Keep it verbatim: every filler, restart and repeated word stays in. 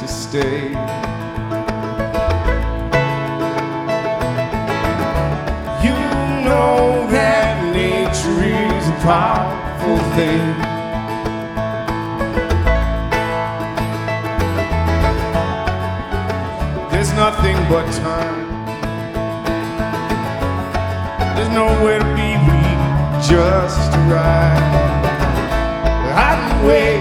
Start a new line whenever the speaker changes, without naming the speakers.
to stay. You know that nature is a powerful thing. There's nothing but time. There's nowhere to be weak, just to ride. I can wait